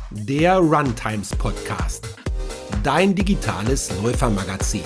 der Runtimes Podcast, dein digitales Läufermagazin.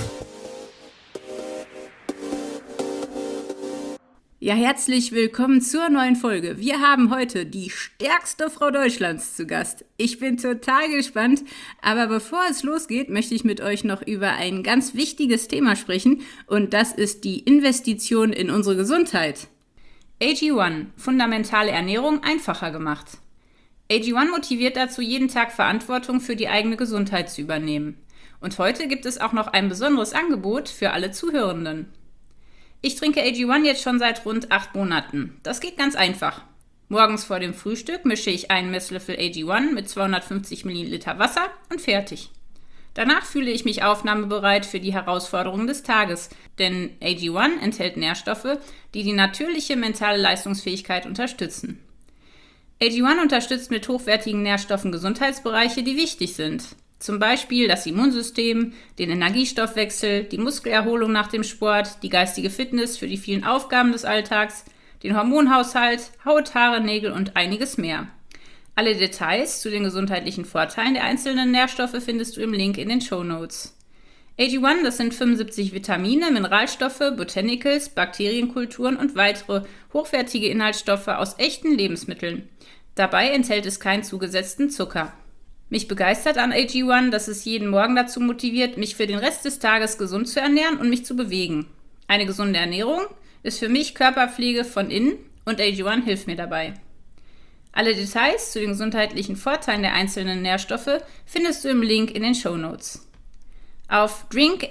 Ja, herzlich willkommen zur neuen Folge. Wir haben heute die stärkste Frau Deutschlands zu Gast. Ich bin total gespannt, aber bevor es losgeht, möchte ich mit euch noch über ein ganz wichtiges Thema sprechen und das ist die Investition in unsere Gesundheit. AG1, fundamentale Ernährung einfacher gemacht. AG1 motiviert dazu, jeden Tag Verantwortung für die eigene Gesundheit zu übernehmen. Und heute gibt es auch noch ein besonderes Angebot für alle Zuhörenden. Ich trinke AG1 jetzt schon seit rund 8 Monaten. Das geht ganz einfach. Morgens vor dem Frühstück mische ich einen Messlöffel AG1 mit 250 Milliliter Wasser und fertig. Danach fühle ich mich aufnahmebereit für die Herausforderungen des Tages, denn AG1 enthält Nährstoffe, die die natürliche mentale Leistungsfähigkeit unterstützen. AG1 unterstützt mit hochwertigen Nährstoffen Gesundheitsbereiche, die wichtig sind. Zum Beispiel das Immunsystem, den Energiestoffwechsel, die Muskelerholung nach dem Sport, die geistige Fitness für die vielen Aufgaben des Alltags, den Hormonhaushalt, Haut, Haare, Nägel und einiges mehr. Alle Details zu den gesundheitlichen Vorteilen der einzelnen Nährstoffe findest du im Link in den Shownotes. AG1, das sind 75 Vitamine, Mineralstoffe, Botanicals, Bakterienkulturen und weitere hochwertige Inhaltsstoffe aus echten Lebensmitteln. Dabei enthält es keinen zugesetzten Zucker. Mich begeistert an AG1, dass es jeden Morgen dazu motiviert, mich für den Rest des Tages gesund zu ernähren und mich zu bewegen. Eine gesunde Ernährung ist für mich Körperpflege von innen und AG1 hilft mir dabei. Alle Details zu den gesundheitlichen Vorteilen der einzelnen Nährstoffe findest du im Link in den Shownotes. Auf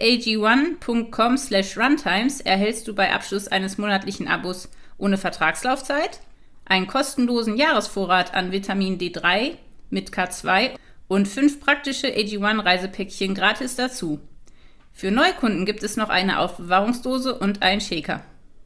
drinkag1.com/runtimes erhältst du bei Abschluss eines monatlichen Abos ohne Vertragslaufzeit einen kostenlosen Jahresvorrat an Vitamin D3 mit K2 und 5 praktische AG1-Reisepäckchen gratis dazu. Für Neukunden gibt es noch eine Aufbewahrungsdose und einen Shaker.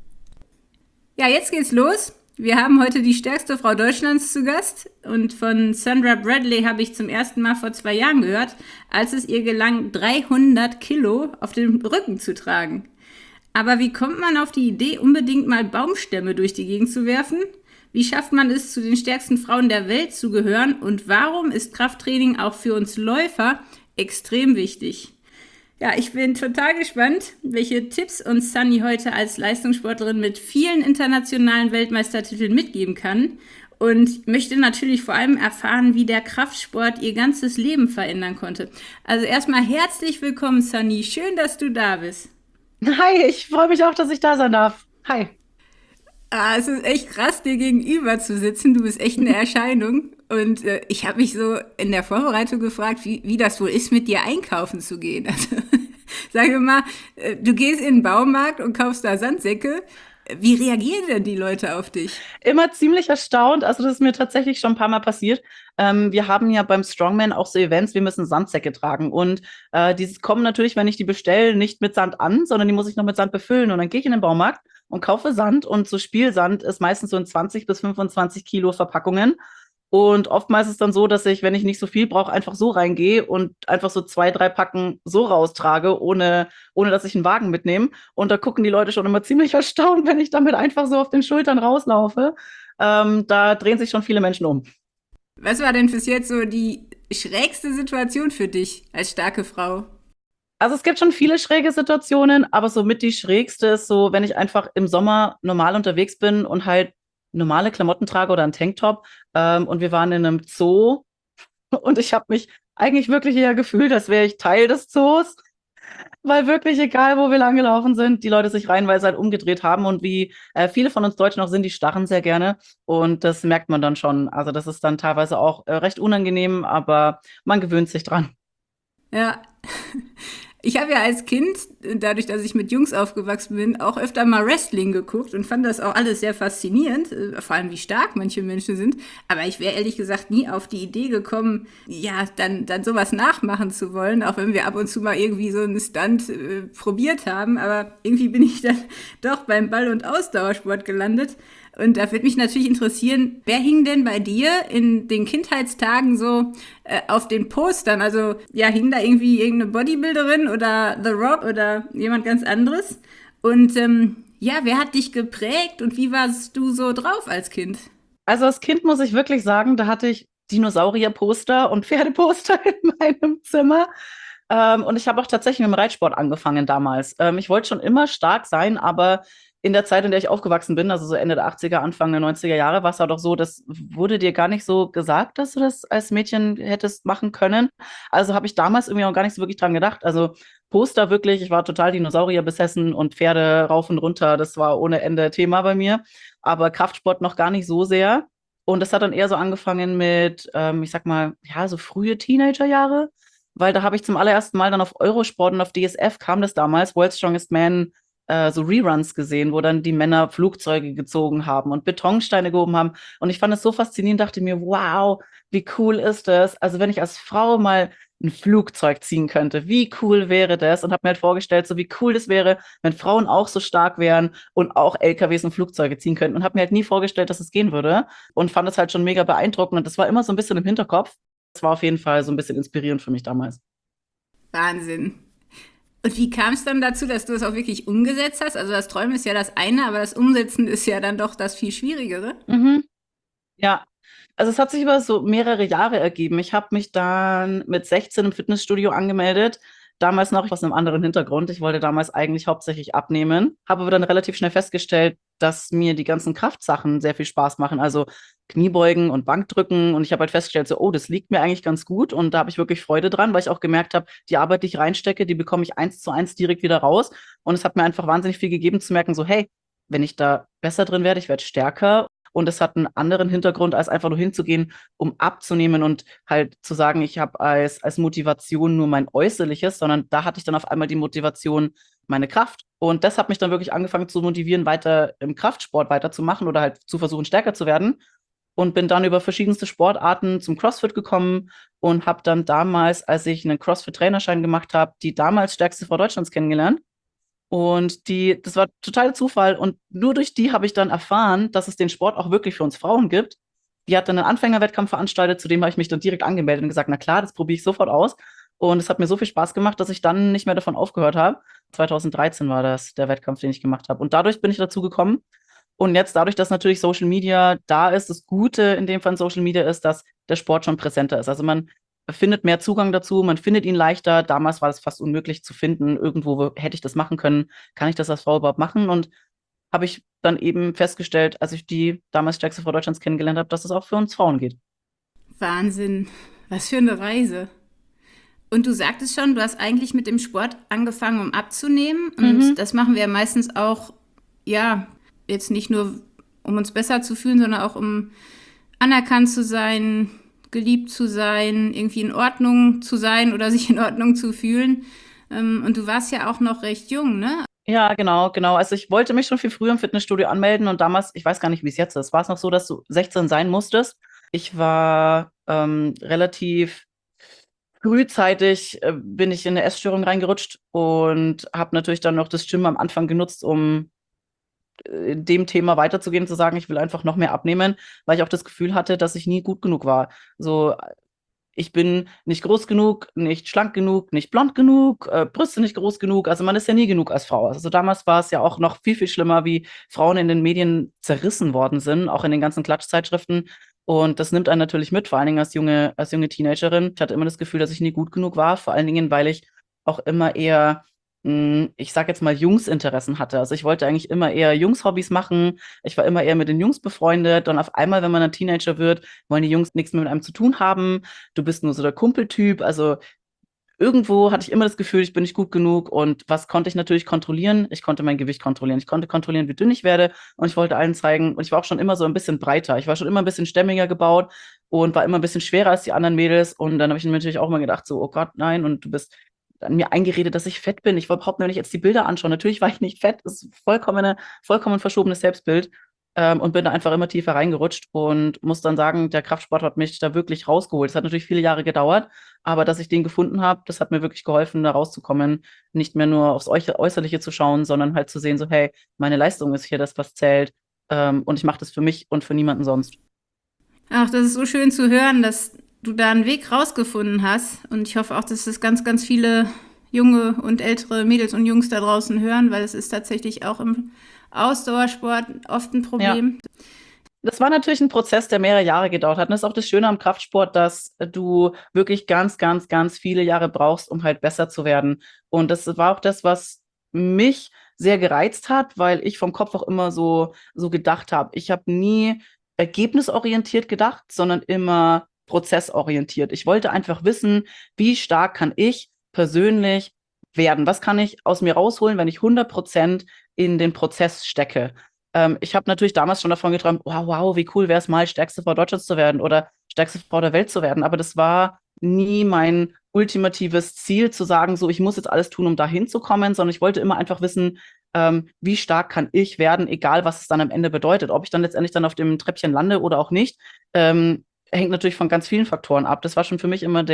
Ja, jetzt geht's los. Wir haben heute die stärkste Frau Deutschlands zu Gast und von Sandra Bradley habe ich zum ersten Mal vor 2 Jahren gehört, als es ihr gelang, 300 Kilo auf dem Rücken zu tragen. Aber wie kommt man auf die Idee, unbedingt mal Baumstämme durch die Gegend zu werfen? Wie schafft man es, zu den stärksten Frauen der Welt zu gehören? Und warum ist Krafttraining auch für uns Läufer extrem wichtig? Ja, ich bin total gespannt, welche Tipps uns Sunny heute als Leistungssportlerin mit vielen internationalen Weltmeistertiteln mitgeben kann. Und möchte natürlich vor allem erfahren, wie der Kraftsport ihr ganzes Leben verändern konnte. Also erstmal herzlich willkommen, Sunny. Schön, dass du da bist. Hi, ich freue mich auch, dass ich da sein darf. Hi. Es ist echt krass, dir gegenüber zu sitzen. Du bist echt eine Erscheinung. Und ich habe mich so in der Vorbereitung gefragt, wie das wohl ist, mit dir einkaufen zu gehen. Also, sagen wir mal, du gehst in den Baumarkt und kaufst da Sandsäcke. Wie reagieren denn die Leute auf dich? Immer ziemlich erstaunt. Also das ist mir tatsächlich schon ein paar Mal passiert. Wir haben ja beim Strongman auch so Events, wir müssen Sandsäcke tragen. Und die kommen natürlich, wenn ich die bestelle, nicht mit Sand an, sondern die muss ich noch mit Sand befüllen. Und dann gehe ich in den Baumarkt und kaufe Sand. Und so Spielsand ist meistens so in 20 bis 25 Kilo Verpackungen. Und oftmals ist es dann so, dass ich, wenn ich nicht so viel brauche, einfach so reingehe und einfach so 2, 3 Packen so raustrage, ohne dass ich einen Wagen mitnehme. Und da gucken die Leute schon immer ziemlich erstaunt, wenn ich damit einfach so auf den Schultern rauslaufe. Da drehen sich schon viele Menschen um. Was war denn bis jetzt so die schrägste Situation für dich als starke Frau? Also es gibt schon viele schräge Situationen, aber somit die schrägste ist so, wenn ich einfach im Sommer normal unterwegs bin und halt normale Klamotten trage oder einen Tanktop. Und wir waren in einem Zoo und ich habe mich eigentlich wirklich eher gefühlt, als wäre ich Teil des Zoos, weil wirklich egal, wo wir langgelaufen sind, die Leute sich reihenweise halt umgedreht haben und wie viele von uns Deutschen auch sind, die starren sehr gerne und das merkt man dann schon. Also das ist dann teilweise auch recht unangenehm, aber man gewöhnt sich dran. Ja, ich habe ja als Kind, dadurch, dass ich mit Jungs aufgewachsen bin, auch öfter mal Wrestling geguckt und fand das auch alles sehr faszinierend, vor allem wie stark manche Menschen sind. Aber ich wäre ehrlich gesagt nie auf die Idee gekommen, ja, dann sowas nachmachen zu wollen, auch wenn wir ab und zu mal irgendwie so einen Stunt probiert haben. Aber irgendwie bin ich dann doch beim Ball- und Ausdauersport gelandet. Und da würde mich natürlich interessieren, wer hing denn bei dir in den Kindheitstagen so auf den Postern? Also ja, hing da irgendwie irgendeine Bodybuilderin oder The Rock oder jemand ganz anderes? Und ja, wer hat dich geprägt und wie warst du so drauf als Kind? Also als Kind muss ich wirklich sagen, da hatte ich Dinosaurier-Poster und Pferdeposter in meinem Zimmer. Und ich habe auch tatsächlich mit dem Reitsport angefangen damals. Ich wollte schon immer stark sein, aber in der Zeit, in der ich aufgewachsen bin, also so Ende der 80er, Anfang der 90er Jahre, war es halt auch so, das wurde dir gar nicht so gesagt, dass du das als Mädchen hättest machen können. Also habe ich damals irgendwie auch gar nicht so wirklich dran gedacht. Also Poster wirklich, ich war total Dinosaurier besessen und Pferde rauf und runter, das war ohne Ende Thema bei mir. Aber Kraftsport noch gar nicht so sehr. Und das hat dann eher so angefangen mit, ich sag mal, ja, so frühe Teenagerjahre, weil da habe ich zum allerersten Mal dann auf Eurosport und auf DSF kam das damals, World's Strongest Man, so Reruns gesehen, wo dann die Männer Flugzeuge gezogen haben und Betonsteine gehoben haben. Und ich fand es so faszinierend, dachte mir, wow, wie cool ist das? Also wenn ich als Frau mal ein Flugzeug ziehen könnte, wie cool wäre das? Und habe mir halt vorgestellt, so wie cool das wäre, wenn Frauen auch so stark wären und auch LKWs und Flugzeuge ziehen könnten. Und habe mir halt nie vorgestellt, dass es gehen würde. Und fand es halt schon mega beeindruckend. Und das war immer so ein bisschen im Hinterkopf. Das war auf jeden Fall so ein bisschen inspirierend für mich damals. Wahnsinn. Und wie kam es dann dazu, dass du es auch wirklich umgesetzt hast? Also das Träumen ist ja das eine, aber das Umsetzen ist ja dann doch das viel Schwierigere. Mhm. Ja, also es hat sich über so mehrere Jahre ergeben. Ich habe mich dann mit 16 im Fitnessstudio angemeldet. Damals noch aus einem anderen Hintergrund. Ich wollte damals eigentlich hauptsächlich abnehmen, habe aber dann relativ schnell festgestellt, dass mir die ganzen Kraftsachen sehr viel Spaß machen. Also Kniebeugen und Bankdrücken. Und ich habe halt festgestellt, so, oh, das liegt mir eigentlich ganz gut. Und da habe ich wirklich Freude dran, weil ich auch gemerkt habe, die Arbeit, die ich reinstecke, die bekomme ich 1:1 direkt wieder raus. Und es hat mir einfach wahnsinnig viel gegeben zu merken, so, hey, wenn ich da besser drin werde, ich werde stärker. Und es hat einen anderen Hintergrund, als einfach nur hinzugehen, um abzunehmen und halt zu sagen, ich habe als Motivation nur mein Äußerliches, sondern da hatte ich dann auf einmal die Motivation, meine Kraft. Und das hat mich dann wirklich angefangen zu motivieren, weiter im Kraftsport weiterzumachen oder halt zu versuchen, stärker zu werden. Und bin dann über verschiedenste Sportarten zum CrossFit gekommen und habe dann damals, als ich einen CrossFit-Trainerschein gemacht habe, die damals stärkste Frau Deutschlands kennengelernt. Und das war totaler Zufall. Und nur durch die habe ich dann erfahren, dass es den Sport auch wirklich für uns Frauen gibt. Die hat dann einen Anfängerwettkampf veranstaltet, zu dem habe ich mich dann direkt angemeldet und gesagt, na klar, das probiere ich sofort aus. Und es hat mir so viel Spaß gemacht, dass ich dann nicht mehr davon aufgehört habe. 2013 war das der Wettkampf, den ich gemacht habe. Und dadurch bin ich dazu gekommen. Und jetzt dadurch, dass natürlich Social Media da ist, das Gute in dem Fall in Social Media ist, dass der Sport schon präsenter ist. Also man findet mehr Zugang dazu, man findet ihn leichter. Damals war das fast unmöglich zu finden. Irgendwo hätte ich das machen können. Kann ich das als Frau überhaupt machen? Und habe ich dann eben festgestellt, als ich die damals stärkste Frau Deutschlands kennengelernt habe, dass es auch für uns Frauen geht. Wahnsinn. Was für eine Reise. Und du sagtest schon, du hast eigentlich mit dem Sport angefangen, um abzunehmen. Und das machen wir ja meistens auch, ja, jetzt nicht nur, um uns besser zu fühlen, sondern auch um anerkannt zu sein, geliebt zu sein, irgendwie in Ordnung zu sein oder sich in Ordnung zu fühlen. Und du warst ja auch noch recht jung, ne? Ja, genau, genau. Also ich wollte mich schon viel früher im Fitnessstudio anmelden und damals, ich weiß gar nicht, wie es jetzt ist, war es noch so, dass du 16 sein musstest. Ich war relativ frühzeitig bin ich in eine Essstörung reingerutscht und habe natürlich dann noch das Gym am Anfang genutzt, um in dem Thema weiterzugehen, zu sagen, ich will einfach noch mehr abnehmen, weil ich auch das Gefühl hatte, dass ich nie gut genug war. So, ich bin nicht groß genug, nicht schlank genug, nicht blond genug, Brüste nicht groß genug. Also man ist ja nie genug als Frau. Also damals war es ja auch noch viel, viel schlimmer, wie Frauen in den Medien zerrissen worden sind, auch in den ganzen Klatschzeitschriften. Und das nimmt einen natürlich mit, vor allen Dingen als junge Teenagerin. Ich hatte immer das Gefühl, dass ich nie gut genug war, vor allen Dingen, weil ich auch immer eher ich sag jetzt mal, Jungsinteressen hatte. Also ich wollte eigentlich immer eher Jungs-Hobbys machen. Ich war immer eher mit den Jungs befreundet. Und auf einmal, wenn man ein Teenager wird, wollen die Jungs nichts mehr mit einem zu tun haben. Du bist nur so der Kumpeltyp. Also irgendwo hatte ich immer das Gefühl, ich bin nicht gut genug. Und was konnte ich natürlich kontrollieren? Ich konnte mein Gewicht kontrollieren. Ich konnte kontrollieren, wie dünn ich werde. Und ich wollte allen zeigen. Und ich war auch schon immer so ein bisschen breiter. Ich war schon immer ein bisschen stämmiger gebaut und war immer ein bisschen schwerer als die anderen Mädels. Und dann habe ich mir natürlich auch immer gedacht, so, oh Gott, nein. Und du bist an mir eingeredet, dass ich fett bin. Ich wollte überhaupt nicht jetzt die Bilder anschauen. Natürlich war ich nicht fett. Das ist vollkommen verschobenes Selbstbild. Und bin da einfach immer tiefer reingerutscht und muss dann sagen, der Kraftsport hat mich da wirklich rausgeholt. Es hat natürlich viele Jahre gedauert, aber dass ich den gefunden habe, das hat mir wirklich geholfen, da rauszukommen, nicht mehr nur aufs Äußerliche zu schauen, sondern halt zu sehen, so hey, meine Leistung ist hier das, was zählt, und ich mache das für mich und für niemanden sonst. Ach, das ist so schön zu hören, dass du da einen Weg rausgefunden hast. Und ich hoffe auch, dass das ganz, ganz viele junge und ältere Mädels und Jungs da draußen hören, weil es ist tatsächlich auch im Ausdauersport oft ein Problem. Ja. Das war natürlich ein Prozess, der mehrere Jahre gedauert hat. Und das ist auch das Schöne am Kraftsport, dass du wirklich ganz, ganz, ganz viele Jahre brauchst, um halt besser zu werden. Und das war auch das, was mich sehr gereizt hat, weil ich vom Kopf auch immer so gedacht habe. Ich habe nie ergebnisorientiert gedacht, sondern immer prozessorientiert. Ich wollte einfach wissen, wie stark kann ich persönlich werden? Was kann ich aus mir rausholen, wenn ich 100% in den Prozess stecke? Ich habe natürlich damals schon davon geträumt, wow, wie cool wäre es mal, stärkste Frau Deutschlands zu werden oder stärkste Frau der Welt zu werden. Aber das war nie mein ultimatives Ziel, zu sagen, so, ich muss jetzt alles tun, um da hinzukommen, sondern ich wollte immer einfach wissen, wie stark kann ich werden, egal was es dann am Ende bedeutet. Ob ich dann letztendlich dann auf dem Treppchen lande oder auch nicht, hängt natürlich von ganz vielen Faktoren ab. Das war schon für mich immer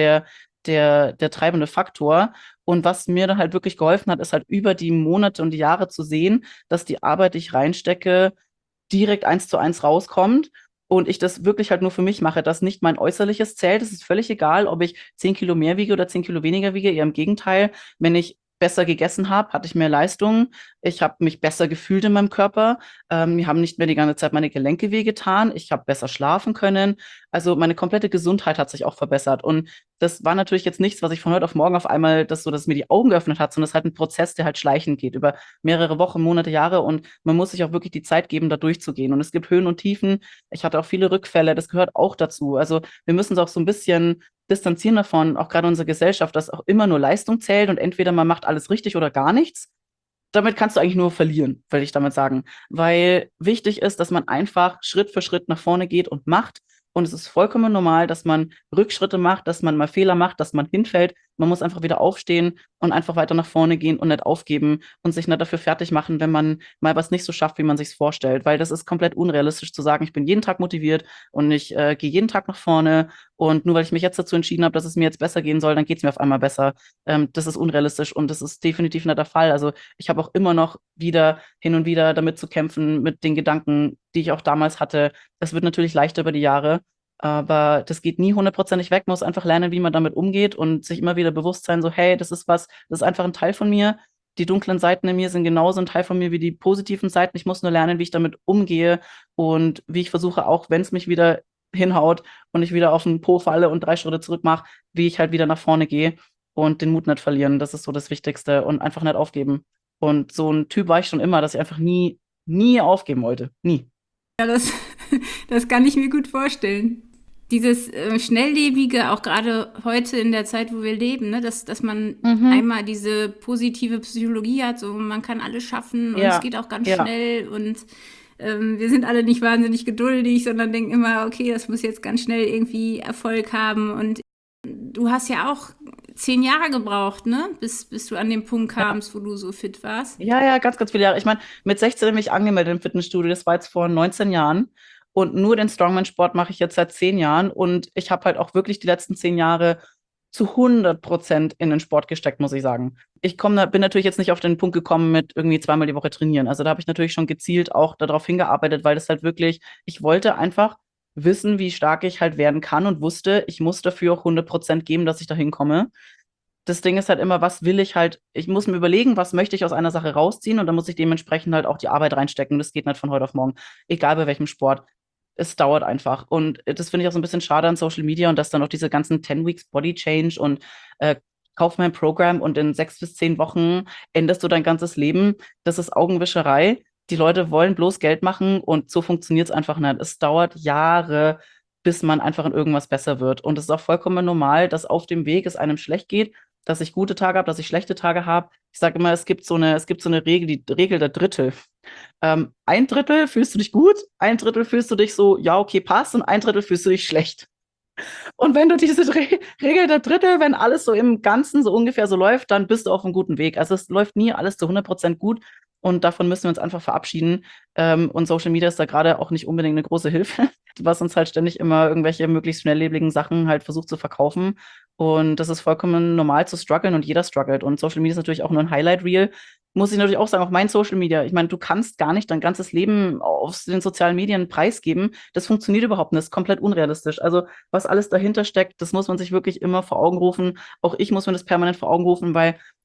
der treibende Faktor. Und was mir dann halt wirklich geholfen hat, ist halt über die Monate und die Jahre zu sehen, dass die Arbeit, die ich reinstecke, direkt 1:1 rauskommt und ich das wirklich halt nur für mich mache, dass nicht mein Äußerliches zählt. Es ist völlig egal, ob ich 10 Kilo mehr wiege oder 10 Kilo weniger wiege. Eher im Gegenteil, wenn ich besser gegessen habe, hatte ich mehr Leistung. Ich habe mich besser gefühlt in meinem Körper. Mir haben nicht mehr die ganze Zeit meine Gelenke wehgetan. Ich habe besser schlafen können. Also meine komplette Gesundheit hat sich auch verbessert. Und das war natürlich jetzt nichts, was ich von heute auf morgen auf einmal, dass mir die Augen geöffnet hat, sondern es ist halt ein Prozess, der halt schleichend geht über mehrere Wochen, Monate, Jahre. Und man muss sich auch wirklich die Zeit geben, da durchzugehen. Und es gibt Höhen und Tiefen. Ich hatte auch viele Rückfälle. Das gehört auch dazu. Also wir müssen uns auch so ein bisschen distanzieren davon, auch gerade unsere Gesellschaft, dass auch immer nur Leistung zählt und entweder man macht alles richtig oder gar nichts. Damit kannst du eigentlich nur verlieren, will ich damit sagen. Weil wichtig ist, dass man einfach Schritt für Schritt nach vorne geht und macht. Und es ist vollkommen normal, dass man Rückschritte macht, dass man mal Fehler macht, dass man hinfällt. Man muss einfach wieder aufstehen und einfach weiter nach vorne gehen und nicht aufgeben und sich nicht dafür fertig machen, wenn man mal was nicht so schafft, wie man sich vorstellt. Weil das ist komplett unrealistisch zu sagen, ich bin jeden Tag motiviert und ich gehe jeden Tag nach vorne. Und nur weil ich mich jetzt dazu entschieden habe, dass es mir jetzt besser gehen soll, dann geht es mir auf einmal besser. Das ist unrealistisch und das ist definitiv nicht der Fall. Also ich habe auch immer noch wieder hin und wieder damit zu kämpfen, mit den Gedanken, die ich auch damals hatte. Es wird natürlich leichter über die Jahre, aber das geht nie hundertprozentig weg. Man muss einfach lernen, wie man damit umgeht und sich immer wieder bewusst sein, so, hey, das ist was, das ist einfach ein Teil von mir. Die dunklen Seiten in mir sind genauso ein Teil von mir wie die positiven Seiten. Ich muss nur lernen, wie ich damit umgehe und wie ich versuche, auch wenn es mich wieder hinhaut und ich wieder auf den Po falle und 3 Schritte zurück mache, wie ich halt wieder nach vorne gehe und den Mut nicht verlieren. Das ist so das Wichtigste und einfach nicht aufgeben. Und so ein Typ war ich schon immer, dass ich einfach nie aufgeben wollte. Nie. Ja, das kann ich mir gut vorstellen. Dieses Schnelllebige, auch gerade heute in der Zeit, wo wir leben, ne, dass man einmal diese positive Psychologie hat, so man kann alles schaffen und es geht auch ganz schnell und wir sind alle nicht wahnsinnig geduldig, sondern denken immer, okay, das muss jetzt ganz schnell irgendwie Erfolg haben. Und du hast ja auch 10 Jahre gebraucht, ne? Bis du an den Punkt kamst, wo du so fit warst. Ja, ganz, ganz viele Jahre. Ich meine, mit 16 habe ich mich angemeldet im Fitnessstudio. Das war jetzt vor 19 Jahren. Und nur den Strongman-Sport mache ich jetzt seit 10 Jahren. Und ich habe halt auch wirklich die letzten 10 Jahre zu 100% in den Sport gesteckt, muss ich sagen. Bin natürlich jetzt nicht auf den Punkt gekommen mit irgendwie 2-mal die Woche trainieren. Also da habe ich natürlich schon gezielt auch darauf hingearbeitet, weil das halt wirklich, ich wollte einfach wissen, wie stark ich halt werden kann und wusste, ich muss dafür auch 100% geben, dass ich da hinkomme. Das Ding ist halt immer, was will ich halt, ich muss mir überlegen, was möchte ich aus einer Sache rausziehen und dann muss ich dementsprechend halt auch die Arbeit reinstecken. Das geht nicht von heute auf morgen, egal bei welchem Sport. Es dauert einfach. Und das finde ich auch so ein bisschen schade an Social Media und dass dann auch diese ganzen 10 Weeks Body Change und kauf mein Programm und in 6 bis 10 Wochen änderst du dein ganzes Leben. Das ist Augenwischerei. Die Leute wollen bloß Geld machen und so funktioniert es einfach nicht. Es dauert Jahre, bis man einfach in irgendwas besser wird. Und es ist auch vollkommen normal, dass auf dem Weg es einem schlecht geht, dass ich gute Tage habe, dass ich schlechte Tage habe. Ich sage immer, es gibt so eine Regel, die Regel der Drittel. 1/3 fühlst du dich gut, 1/3 fühlst du dich so, ja, okay, passt, und 1/3 fühlst du dich schlecht. Und wenn du diese Regel der Drittel, wenn alles so im Ganzen so ungefähr so läuft, dann bist du auf einem guten Weg. Also es läuft nie alles zu 100% gut und davon müssen wir uns einfach verabschieden. Und Social Media ist da gerade auch nicht unbedingt eine große Hilfe, was uns halt ständig immer irgendwelche möglichst schnelllebigen Sachen halt versucht zu verkaufen. Und das ist vollkommen normal zu strugglen und jeder struggelt. Und Social Media ist natürlich auch nur ein Highlight-Reel. Muss ich natürlich auch sagen, auch mein Social Media. Ich meine, du kannst gar nicht dein ganzes Leben auf den sozialen Medien preisgeben. Das funktioniert überhaupt nicht. Das ist komplett unrealistisch. Also, was alles dahinter steckt, das muss man sich wirklich immer vor Augen rufen. Auch ich muss mir das permanent vor Augen rufen, weil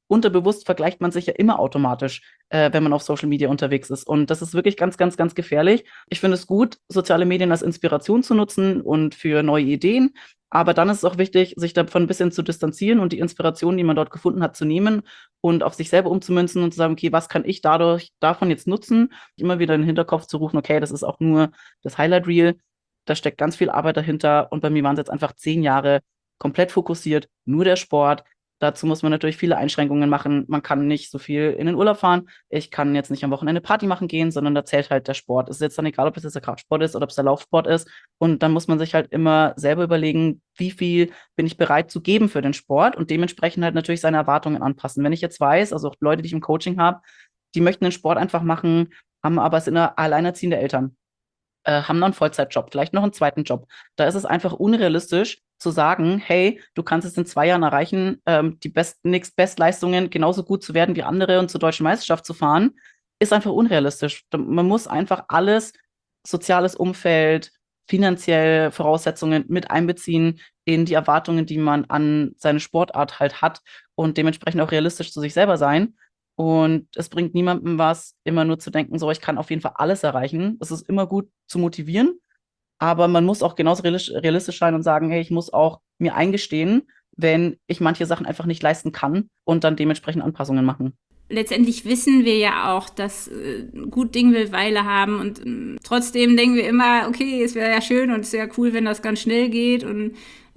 unterbewusst vergleicht man sich ja immer automatisch, wenn man auf Social Media unterwegs ist. Und das ist wirklich ganz, ganz, ganz gefährlich. Ich finde es gut, soziale Medien als Inspiration zu nutzen und für neue Ideen. Aber dann ist es auch wichtig, sich davon ein bisschen zu distanzieren und die Inspiration, die man dort gefunden hat, zu nehmen und auf sich selber umzumünzen und zu sagen, okay, was kann ich davon jetzt nutzen? Immer wieder in den Hinterkopf zu rufen, okay, das ist auch nur das Highlight Reel. Da steckt ganz viel Arbeit dahinter. Und bei mir waren es jetzt einfach 10 Jahre komplett fokussiert, nur der Sport. Dazu muss man natürlich viele Einschränkungen machen. Man kann nicht so viel in den Urlaub fahren. Ich kann jetzt nicht am Wochenende Party machen gehen, sondern da zählt halt der Sport. Es ist jetzt dann egal, ob es jetzt der Kraftsport ist oder ob es der Laufsport ist. Und dann muss man sich halt immer selber überlegen, wie viel bin ich bereit zu geben für den Sport und dementsprechend halt natürlich seine Erwartungen anpassen. Wenn ich jetzt weiß, also auch Leute, die ich im Coaching habe, die möchten den Sport einfach machen, haben aber sind alleinerziehende Eltern, haben noch einen Vollzeitjob, vielleicht noch einen zweiten Job. Da ist es einfach unrealistisch zu sagen, hey, du kannst es in 2 Jahren erreichen, die Bestleistungen genauso gut zu werden wie andere und zur deutschen Meisterschaft zu fahren, ist einfach unrealistisch. Man muss einfach alles, soziales Umfeld, finanzielle Voraussetzungen mit einbeziehen in die Erwartungen, die man an seine Sportart halt hat und dementsprechend auch realistisch zu sich selber sein. Und es bringt niemandem was, immer nur zu denken, so, ich kann auf jeden Fall alles erreichen. Es ist immer gut zu motivieren, aber man muss auch genauso realistisch sein und sagen, hey, ich muss auch mir eingestehen, wenn ich manche Sachen einfach nicht leisten kann und dann dementsprechend Anpassungen machen. Letztendlich wissen wir ja auch, dass gut Ding will Weile haben und trotzdem denken wir immer, okay, es wäre ja schön und es wäre cool, wenn das ganz schnell geht und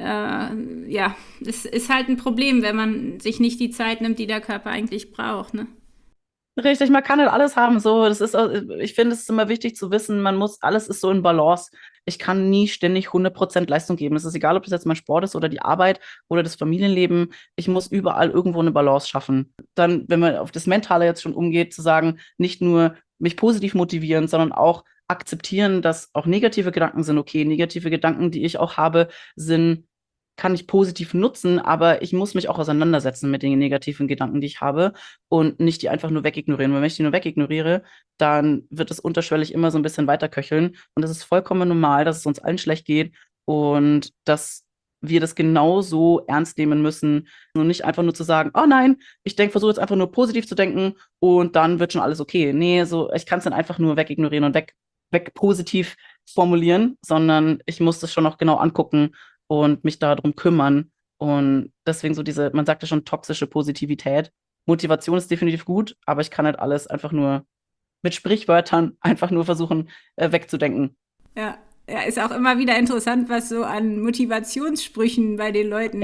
ja, es ist halt ein Problem, wenn man sich nicht die Zeit nimmt, die der Körper eigentlich braucht, ne? Richtig, man kann nicht alles haben. So, ich finde, es ist immer wichtig zu wissen, alles ist so in Balance. Ich kann nie ständig 100% Leistung geben. Es ist egal, ob das jetzt mein Sport ist oder die Arbeit oder das Familienleben. Ich muss überall irgendwo eine Balance schaffen. Dann, wenn man auf das Mentale jetzt schon umgeht, zu sagen, nicht nur mich positiv motivieren, sondern auch akzeptieren, dass auch negative Gedanken sind okay. Negative Gedanken, die ich auch habe, kann ich positiv nutzen, aber ich muss mich auch auseinandersetzen mit den negativen Gedanken, die ich habe und nicht die einfach nur wegignorieren. Weil wenn ich die nur wegignoriere, dann wird es unterschwellig immer so ein bisschen weiterköcheln und es ist vollkommen normal, dass es uns allen schlecht geht und dass wir das genauso ernst nehmen müssen und nicht einfach nur zu sagen, oh nein, versuche jetzt einfach nur positiv zu denken und dann wird schon alles okay. Nee, so, ich kann es dann einfach nur wegignorieren und weg positiv formulieren, sondern ich muss das schon auch genau angucken und mich darum kümmern. Und deswegen so man sagt ja schon, toxische Positivität. Motivation ist definitiv gut, aber ich kann halt alles einfach nur mit Sprichwörtern einfach nur versuchen, wegzudenken. Ja. Ja, ist auch immer wieder interessant, was so an Motivationssprüchen bei den Leuten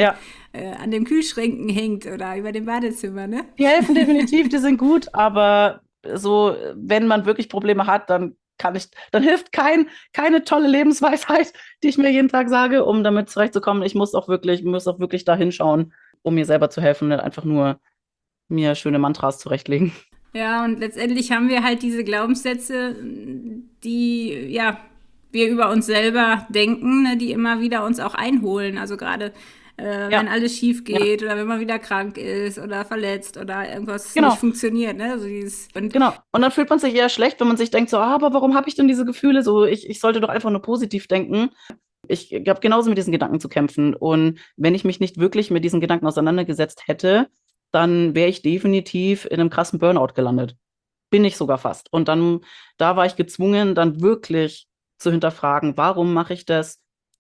an den Kühlschränken hängt oder über dem Badezimmer, ne? Die helfen definitiv, die sind gut, aber so, wenn man wirklich Probleme hat, dann hilft keine tolle Lebensweisheit, die ich mir jeden Tag sage, um damit zurechtzukommen. Ich muss auch wirklich da hinschauen, um mir selber zu helfen, nicht einfach nur mir schöne Mantras zurechtlegen. Ja, und letztendlich haben wir halt diese Glaubenssätze, die, ja, wir über uns selber denken, ne, die immer wieder uns auch einholen. Also gerade wenn alles schief geht oder wenn man wieder krank ist oder verletzt oder irgendwas nicht funktioniert. Ne? Also genau. Und dann fühlt man sich eher schlecht, wenn man sich denkt, so, aber warum habe ich denn diese Gefühle? So, ich sollte doch einfach nur positiv denken. Ich habe genauso mit diesen Gedanken zu kämpfen. Und wenn ich mich nicht wirklich mit diesen Gedanken auseinandergesetzt hätte, dann wäre ich definitiv in einem krassen Burnout gelandet. Bin ich sogar fast. Und da war ich gezwungen, dann wirklich zu hinterfragen, warum mache ich das?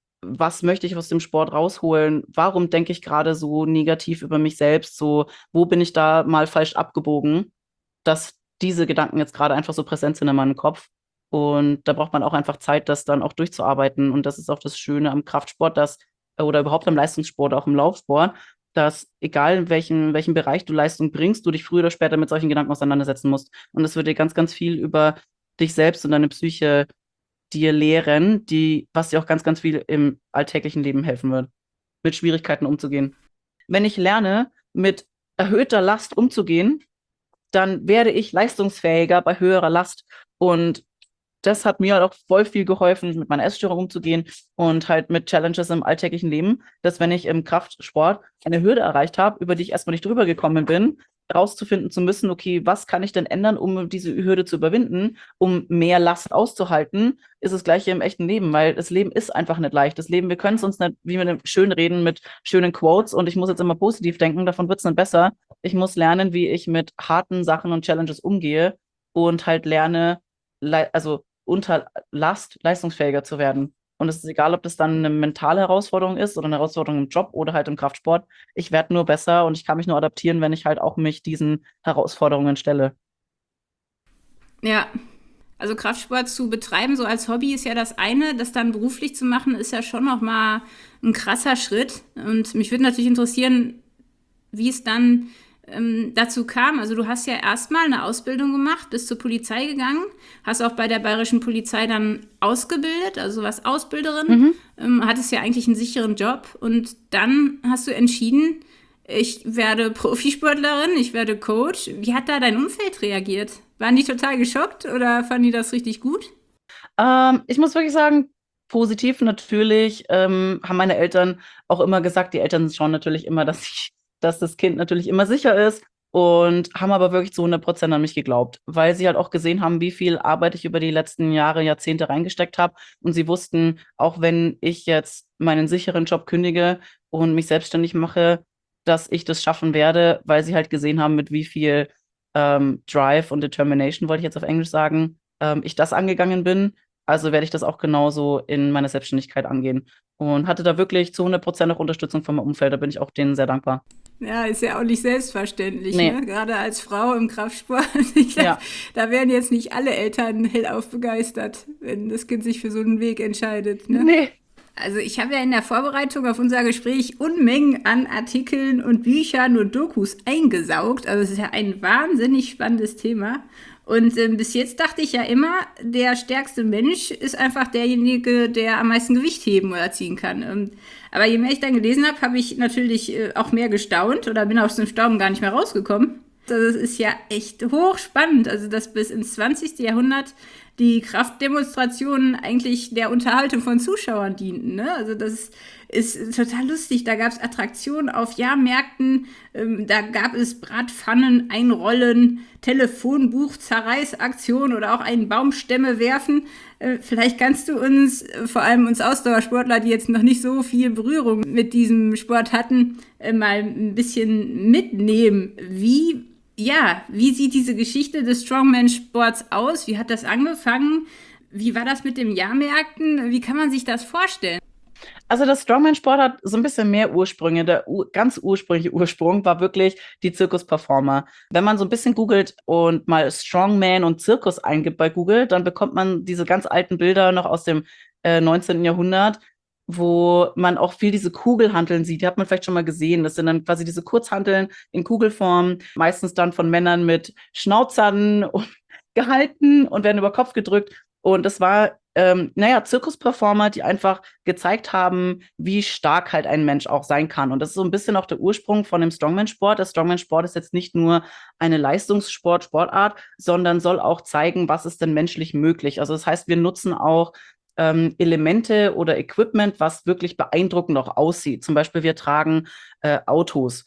Was möchte ich aus dem Sport rausholen? Warum denke ich gerade so negativ über mich selbst? So, wo bin ich da mal falsch abgebogen, dass diese Gedanken jetzt gerade einfach so präsent sind in meinem Kopf? Und da braucht man auch einfach Zeit, das dann auch durchzuarbeiten. Und das ist auch das Schöne am Kraftsport, oder überhaupt am Leistungssport, auch im Laufsport, dass egal in welchem Bereich du Leistung bringst, du dich früher oder später mit solchen Gedanken auseinandersetzen musst. Und es wird dir ganz, ganz viel über dich selbst und deine Psyche dir lehren, was dir auch ganz, ganz viel im alltäglichen Leben helfen wird, mit Schwierigkeiten umzugehen. Wenn ich lerne, mit erhöhter Last umzugehen, dann werde ich leistungsfähiger bei höherer Last. Und das hat mir halt auch voll viel geholfen, mit meiner Essstörung umzugehen und halt mit Challenges im alltäglichen Leben, dass wenn ich im Kraftsport eine Hürde erreicht habe, über die ich erstmal nicht drüber gekommen bin, rauszufinden zu müssen, okay, was kann ich denn ändern, um diese Hürde zu überwinden, um mehr Last auszuhalten, ist das Gleiche im echten Leben, weil das Leben ist einfach nicht leicht. Das Leben, wir können es uns nicht, wie wir schön reden, mit schönen Quotes und ich muss jetzt immer positiv denken, davon wird es nicht besser. Ich muss lernen, wie ich mit harten Sachen und Challenges umgehe und halt lerne, also unter Last leistungsfähiger zu werden. Und es ist egal, ob das dann eine mentale Herausforderung ist oder eine Herausforderung im Job oder halt im Kraftsport. Ich werde nur besser und ich kann mich nur adaptieren, wenn ich halt auch mich diesen Herausforderungen stelle. Ja, also Kraftsport zu betreiben, so als Hobby, ist ja das eine. Das dann beruflich zu machen, ist ja schon nochmal ein krasser Schritt. Und mich würde natürlich interessieren, wie es dann dazu kam. Also du hast ja erstmal eine Ausbildung gemacht, bist zur Polizei gegangen, hast auch bei der Bayerischen Polizei dann ausgebildet, also warst Ausbilderin, hattest ja eigentlich einen sicheren Job und dann hast du entschieden, ich werde Profisportlerin, ich werde Coach. Wie hat da dein Umfeld reagiert? Waren die total geschockt oder fanden die das richtig gut? Ich muss wirklich sagen, positiv natürlich, haben meine Eltern auch immer gesagt, die Eltern schauen natürlich immer, dass das Kind natürlich immer sicher ist und haben aber wirklich zu 100% an mich geglaubt, weil sie halt auch gesehen haben, wie viel Arbeit ich über die letzten Jahre, Jahrzehnte reingesteckt habe und sie wussten, auch wenn ich jetzt meinen sicheren Job kündige und mich selbstständig mache, dass ich das schaffen werde, weil sie halt gesehen haben, mit wie viel Drive und Determination, wollte ich jetzt auf Englisch sagen, ich das angegangen bin. Also werde ich das auch genauso in meiner Selbstständigkeit angehen. Und hatte da wirklich zu 100% auch Unterstützung von meinem Umfeld. Da bin ich auch denen sehr dankbar. Ja, ist ja auch nicht selbstverständlich, Nee. ne? Gerade als Frau im Kraftsport. Ich glaub, Ja. Da wären jetzt nicht alle Eltern hellauf begeistert, wenn das Kind sich für so einen Weg entscheidet, ne? Nee. Also ich habe ja in der Vorbereitung auf unser Gespräch Unmengen an Artikeln und Büchern und Dokus eingesaugt. Also es ist ja ein wahnsinnig spannendes Thema. Und bis jetzt dachte ich ja immer, der stärkste Mensch ist einfach derjenige, der am meisten Gewicht heben oder ziehen kann. Aber je mehr ich dann gelesen habe, habe ich natürlich auch mehr gestaunt oder bin aus dem Staunen gar nicht mehr rausgekommen. Das ist ja echt hochspannend, also dass bis ins 20. Jahrhundert die Kraftdemonstrationen eigentlich der Unterhaltung von Zuschauern dienten. Ne? Also das ist total lustig. Da gab es Attraktionen auf Jahrmärkten, da gab es Bratpfannen einrollen, Telefonbuch, Zerreißaktion oder auch einen Baumstämme werfen. Vielleicht kannst du uns, vor allem uns Ausdauersportler, die jetzt noch nicht so viel Berührung mit diesem Sport hatten, mal ein bisschen mitnehmen. Wie sieht diese Geschichte des Strongman-Sports aus? Wie hat das angefangen? Wie war das mit den Jahrmärkten? Wie kann man sich das vorstellen? Also das Strongman-Sport hat so ein bisschen mehr Ursprünge. Der ganz ursprüngliche Ursprung war wirklich die Zirkusperformer. Wenn man so ein bisschen googelt und mal Strongman und Zirkus eingibt bei Google, dann bekommt man diese ganz alten Bilder noch aus dem 19. Jahrhundert, wo man auch viel diese Kugelhanteln sieht. Die hat man vielleicht schon mal gesehen. Das sind dann quasi diese Kurzhanteln in Kugelform, meistens dann von Männern mit Schnauzern gehalten und werden über Kopf gedrückt. Und das war, Zirkusperformer, die einfach gezeigt haben, wie stark halt ein Mensch auch sein kann. Und das ist so ein bisschen auch der Ursprung von dem Strongman-Sport. Der Strongman-Sport ist jetzt nicht nur eine Sportart, sondern soll auch zeigen, was ist denn menschlich möglich. Also das heißt, wir nutzen auch Elemente oder Equipment, was wirklich beeindruckend auch aussieht. Zum Beispiel, wir tragen Autos,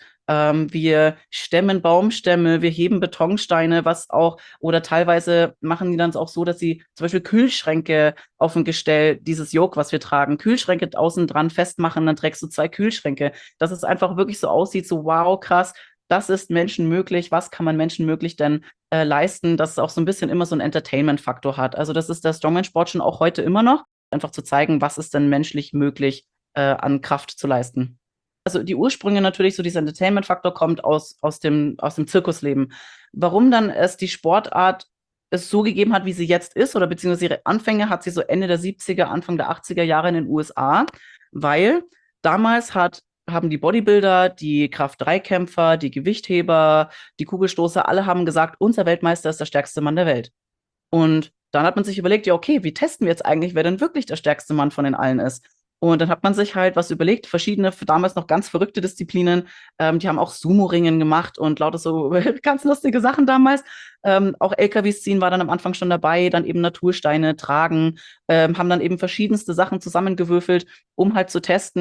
wir stemmen Baumstämme, wir heben Betonsteine, oder teilweise machen die dann auch so, dass sie zum Beispiel Kühlschränke auf dem Gestell, dieses Yoke, was wir tragen, Kühlschränke außen dran festmachen, dann trägst du 2 Kühlschränke. Dass es einfach wirklich so aussieht, so wow, krass, das ist Menschen möglich, was kann man Menschen möglich denn leisten, dass es auch so ein bisschen immer so einen Entertainment-Faktor hat. Also das ist der Strongman-Sport schon auch heute immer noch, einfach zu zeigen, was ist denn menschlich möglich an Kraft zu leisten. Also die Ursprünge natürlich, so dieser Entertainment-Faktor kommt aus dem Zirkusleben. Warum dann die Sportart es so gegeben hat, wie sie jetzt ist, oder beziehungsweise ihre Anfänge hat sie so Ende der 70er, Anfang der 80er Jahre in den USA, weil damals haben die Bodybuilder, die Kraft-3-Kämpfer, die Gewichtheber, die Kugelstoßer, alle haben gesagt, unser Weltmeister ist der stärkste Mann der Welt. Und dann hat man sich überlegt, ja okay, wie testen wir jetzt eigentlich, wer denn wirklich der stärkste Mann von den allen ist? Und dann hat man sich halt was überlegt, verschiedene, damals noch ganz verrückte Disziplinen. Die haben auch Sumo-Ringen gemacht und lauter so ganz lustige Sachen damals. Auch LKWs ziehen war dann am Anfang schon dabei, dann eben Natursteine tragen, haben dann eben verschiedenste Sachen zusammengewürfelt, um halt zu testen,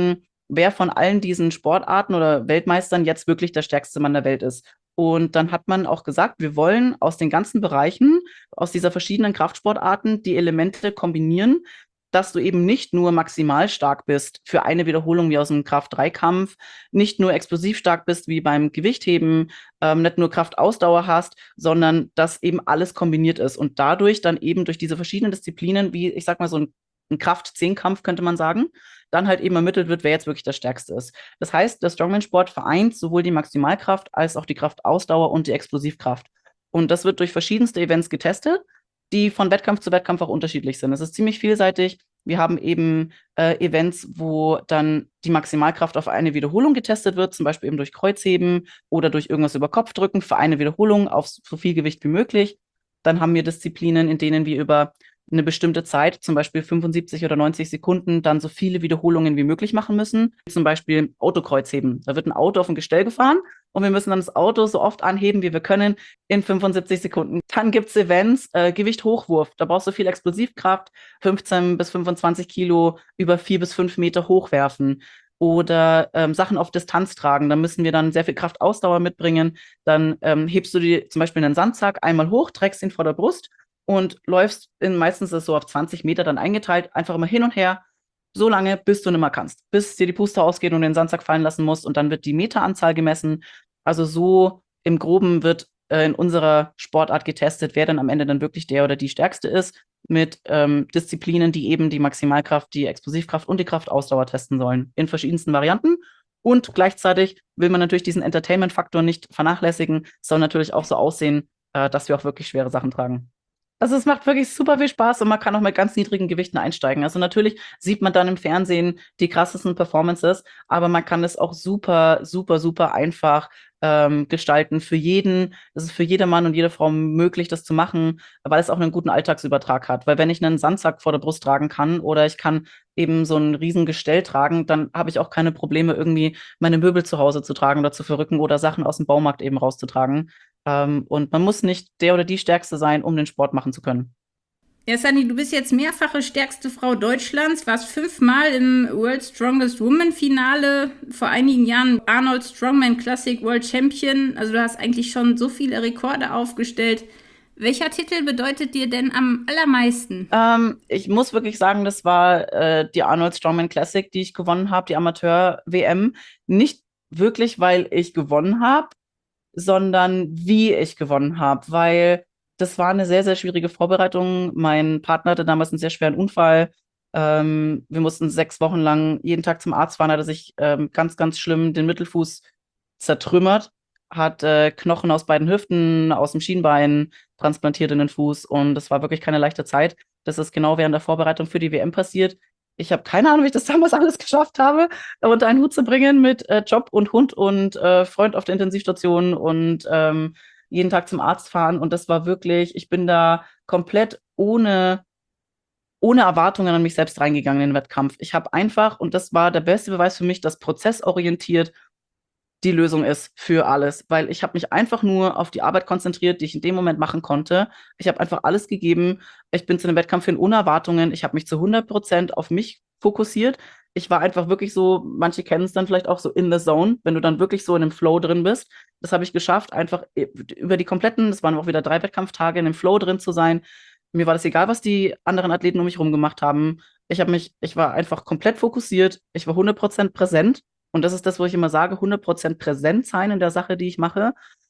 wer von allen diesen Sportarten oder Weltmeistern jetzt wirklich der stärkste Mann der Welt ist. Und dann hat man auch gesagt, wir wollen aus den ganzen Bereichen, aus dieser verschiedenen Kraftsportarten die Elemente kombinieren, dass du eben nicht nur maximal stark bist für eine Wiederholung wie aus dem Kraft-3-Kampf, nicht nur explosiv stark bist wie beim Gewichtheben, nicht nur Kraftausdauer hast, sondern dass eben alles kombiniert ist und dadurch dann eben durch diese verschiedenen Disziplinen, wie ich sag mal so ein Kraft-10-Kampf könnte man sagen, dann halt eben ermittelt wird, wer jetzt wirklich der Stärkste ist. Das heißt, der Strongman-Sport vereint sowohl die Maximalkraft als auch die Kraftausdauer und die Explosivkraft. Und das wird durch verschiedenste Events getestet, die von Wettkampf zu Wettkampf auch unterschiedlich sind. Es ist ziemlich vielseitig. Wir haben eben Events, wo dann die Maximalkraft auf eine Wiederholung getestet wird, zum Beispiel eben durch Kreuzheben oder durch irgendwas über Kopf drücken für eine Wiederholung auf so viel Gewicht wie möglich. Dann haben wir Disziplinen, in denen wir über eine bestimmte Zeit, zum Beispiel 75 oder 90 Sekunden, dann so viele Wiederholungen wie möglich machen müssen. Zum Beispiel Autokreuzheben. Da wird ein Auto auf ein Gestell gefahren und wir müssen dann das Auto so oft anheben, wie wir können, in 75 Sekunden. Dann gibt es Events, Gewicht-Hochwurf. Da brauchst du viel Explosivkraft, 15 bis 25 Kilo über 4 bis 5 Meter hochwerfen. Oder Sachen auf Distanz tragen. Da müssen wir dann sehr viel Kraftausdauer mitbringen. Dann hebst du dir zum Beispiel einen Sandsack einmal hoch, trägst ihn vor der Brust und läufst meistens ist es so auf 20 Meter dann eingeteilt, einfach immer hin und her, so lange, bis du nicht mehr kannst, bis dir die Puste ausgeht und du den Sandsack fallen lassen musst und dann wird die Meteranzahl gemessen. Also so im Groben wird in unserer Sportart getestet, wer dann am Ende dann wirklich der oder die Stärkste ist, mit Disziplinen, die eben die Maximalkraft, die Explosivkraft und die Kraftausdauer testen sollen, in verschiedensten Varianten. Und gleichzeitig will man natürlich diesen Entertainment-Faktor nicht vernachlässigen, soll natürlich auch so aussehen, dass wir auch wirklich schwere Sachen tragen. Also es macht wirklich super viel Spaß und man kann auch mit ganz niedrigen Gewichten einsteigen. Also natürlich sieht man dann im Fernsehen die krassesten Performances, aber man kann es auch super, super, super einfach gestalten für jeden. Es ist für jeder Mann und jede Frau möglich, das zu machen, weil es auch einen guten Alltagsübertrag hat. Weil wenn ich einen Sandsack vor der Brust tragen kann oder ich kann eben so ein riesen Gestell tragen, dann habe ich auch keine Probleme, irgendwie meine Möbel zu Hause zu tragen oder zu verrücken oder Sachen aus dem Baumarkt eben rauszutragen. Und man muss nicht der oder die Stärkste sein, um den Sport machen zu können. Ja, Sunny, du bist jetzt mehrfache stärkste Frau Deutschlands, warst 5-mal im World Strongest Woman Finale, vor einigen Jahren Arnold Strongman Classic World Champion. Also du hast eigentlich schon so viele Rekorde aufgestellt. Welcher Titel bedeutet dir denn am allermeisten? Ich muss wirklich sagen, das war die Arnold Strongman Classic, die ich gewonnen habe, die Amateur-WM. Nicht wirklich, weil ich gewonnen habe, sondern wie ich gewonnen habe, weil das war eine sehr, sehr schwierige Vorbereitung. Mein Partner hatte damals einen sehr schweren Unfall. Wir mussten 6 Wochen lang jeden Tag zum Arzt fahren, hat er sich ganz, ganz schlimm den Mittelfuß zertrümmert, hat Knochen aus beiden Hüften, aus dem Schienbein transplantiert in den Fuß und das war wirklich keine leichte Zeit. Das ist genau während der Vorbereitung für die WM passiert. Ich habe keine Ahnung, wie ich das damals alles geschafft habe, unter einen Hut zu bringen mit Job und Hund und Freund auf der Intensivstation und jeden Tag zum Arzt fahren. Und das war wirklich, ich bin da komplett ohne Erwartungen an mich selbst reingegangen in den Wettkampf. Ich habe einfach, und das war der beste Beweis für mich, dass prozessorientiert die Lösung ist für alles, weil ich habe mich einfach nur auf die Arbeit konzentriert, die ich in dem Moment machen konnte. Ich habe einfach alles gegeben. Ich bin zu dem Wettkampf hin ohne Erwartungen. Ich habe mich zu 100% auf mich fokussiert. Ich war einfach wirklich so, manche kennen es dann vielleicht auch so in the zone, wenn du dann wirklich so in einem Flow drin bist. Das habe ich geschafft, einfach über die kompletten, das waren auch wieder 3 Wettkampftage, in dem Flow drin zu sein. Mir war das egal, was die anderen Athleten um mich herum gemacht haben. Ich war einfach komplett fokussiert. Ich war 100% präsent. Und das ist das, wo ich immer sage, 100% präsent sein in der Sache, die ich mache.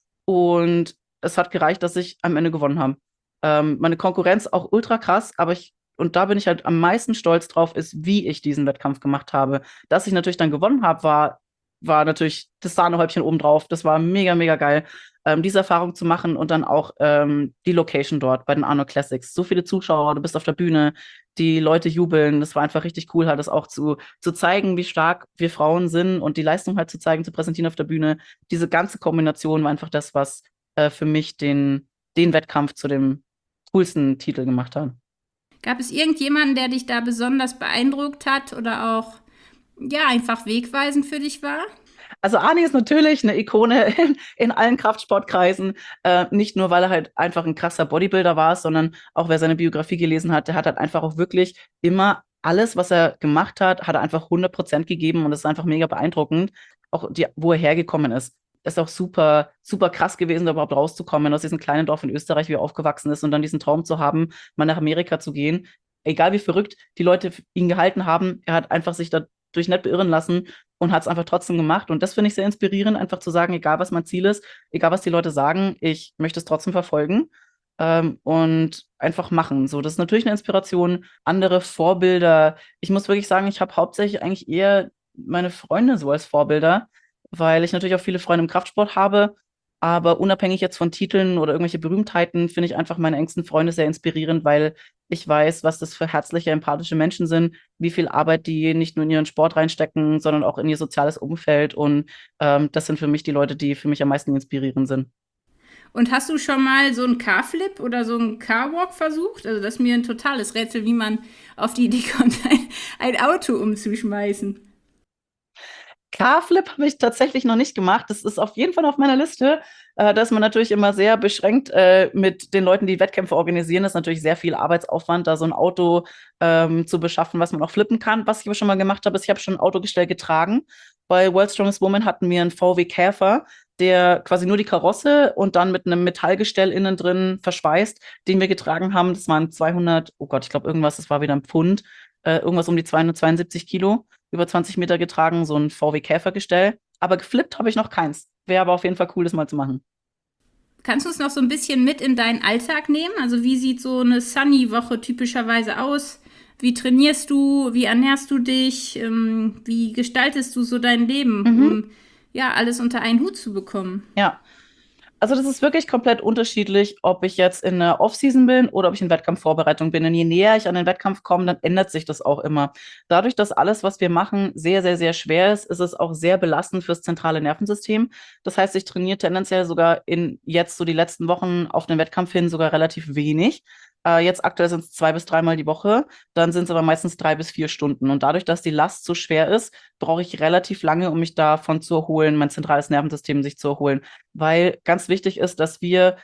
Und es hat gereicht, dass ich am Ende gewonnen habe. Meine Konkurrenz auch ultra krass, aber und da bin ich halt am meisten stolz drauf, ist, wie ich diesen Wettkampf gemacht habe. Dass ich natürlich dann gewonnen habe, war natürlich das Sahnehäubchen obendrauf. Das war mega, mega geil, diese Erfahrung zu machen und dann auch die Location dort bei den Arnold Classics. So viele Zuschauer, du bist auf der Bühne, die Leute jubeln. Das war einfach richtig cool, halt das auch zu zeigen, wie stark wir Frauen sind und die Leistung halt zu zeigen, zu präsentieren auf der Bühne. Diese ganze Kombination war einfach das, was für mich den Wettkampf zu dem coolsten Titel gemacht hat. Gab es irgendjemanden, der dich da besonders beeindruckt hat oder auch ja, einfach wegweisend für dich war? Also Arni ist natürlich eine Ikone in allen Kraftsportkreisen, nicht nur, weil er halt einfach ein krasser Bodybuilder war, sondern auch wer seine Biografie gelesen hat, der hat halt einfach auch wirklich immer alles, was er gemacht hat, hat er einfach 100% gegeben und das ist einfach mega beeindruckend, auch wo er hergekommen ist. Ist auch super, super krass gewesen, da überhaupt rauszukommen aus diesem kleinen Dorf in Österreich, wie er aufgewachsen ist und dann diesen Traum zu haben, mal nach Amerika zu gehen. Egal wie verrückt die Leute ihn gehalten haben, er hat einfach sich dadurch nicht beirren lassen und hat es einfach trotzdem gemacht. Und das finde ich sehr inspirierend, einfach zu sagen, egal was mein Ziel ist, egal was die Leute sagen, ich möchte es trotzdem verfolgen und einfach machen. So, das ist natürlich eine Inspiration. Andere Vorbilder. Ich muss wirklich sagen, ich habe hauptsächlich eigentlich eher meine Freunde so als Vorbilder, weil ich natürlich auch viele Freunde im Kraftsport habe. Aber unabhängig jetzt von Titeln oder irgendwelche Berühmtheiten, finde ich einfach meine engsten Freunde sehr inspirierend, weil ich weiß, was das für herzliche, empathische Menschen sind, wie viel Arbeit die nicht nur in ihren Sport reinstecken, sondern auch in ihr soziales Umfeld. Und das sind für mich die Leute, die für mich am meisten inspirierend sind. Und hast du schon mal so einen Carflip oder so einen Carwalk versucht? Also das ist mir ein totales Rätsel, wie man auf die Idee kommt, ein Auto umzuschmeißen. Carflip habe ich tatsächlich noch nicht gemacht. Das ist auf jeden Fall auf meiner Liste. Da ist man natürlich immer sehr beschränkt mit den Leuten, die Wettkämpfe organisieren. Das ist natürlich sehr viel Arbeitsaufwand, da so ein Auto zu beschaffen, was man auch flippen kann. Was ich aber schon mal gemacht habe, ist, ich habe schon ein Autogestell getragen. Bei World's Strongest Woman hatten wir einen VW Käfer, der quasi nur die Karosse und dann mit einem Metallgestell innen drin verschweißt, den wir getragen haben. Das waren 200, oh Gott, ich glaube irgendwas, das war wieder ein Pfund, irgendwas um die 272 Kilo, über 20 Meter getragen, so ein VW Käfergestell. Aber geflippt habe ich noch keins. Wäre aber auf jeden Fall cool, das mal zu machen. Kannst du uns noch so ein bisschen mit in deinen Alltag nehmen? Also wie sieht so eine Sunny-Woche typischerweise aus? Wie trainierst du? Wie ernährst du dich? Wie gestaltest du so dein Leben, Mhm. um ja alles unter einen Hut zu bekommen? Ja, also das ist wirklich komplett unterschiedlich, ob ich jetzt in der Offseason bin oder ob ich in Wettkampfvorbereitung bin. Und je näher ich an den Wettkampf komme, dann ändert sich das auch immer. Dadurch, dass alles, was wir machen, sehr, sehr, sehr schwer ist, ist es auch sehr belastend fürs zentrale Nervensystem. Das heißt, ich trainiere tendenziell sogar in jetzt so die letzten Wochen auf den Wettkampf hin sogar relativ wenig. Jetzt aktuell sind es 2 bis 3 Mal die Woche, dann sind es aber meistens 3 bis 4 Stunden. Und dadurch, dass die Last so schwer ist, brauche ich relativ lange, um mich davon zu erholen, mein zentrales Nervensystem sich zu erholen, weil ganz wichtig ist, dass wir